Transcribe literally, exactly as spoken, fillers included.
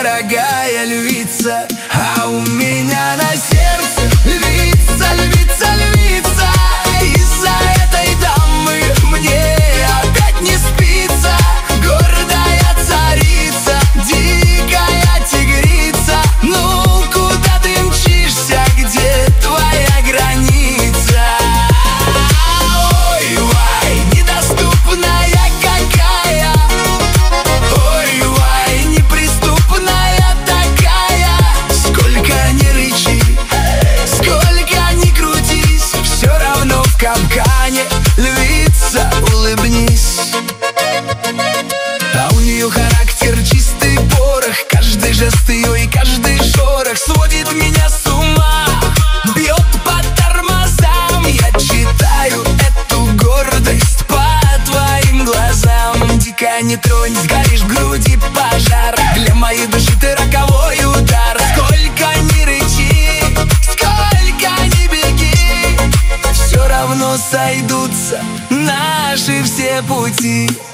дорогая львица, а у меня на сердце львица, львица, львица. Из-за этой дамы мне опять не спится. Гордая царица, дикая тигрица, ну куда ты мчишься, где твоя граница? Ой-вай, недоступная какая, ой-вай, неприступная такая. Сколько ни рычи, сколько ни крутись, все равно в капкане. Львица, улыбнись. А у нее характер чистый порох, каждый жест ее и каждый шорох сводит меня с ума, бьет по тормозам. Я читаю эту гордость по твоим глазам. Дико не тронь, сгоришь в груди пожар. Для моей души ты роковой удар. Сколько ни рычи, сколько ни беги, все равно сойдутся наши все пути.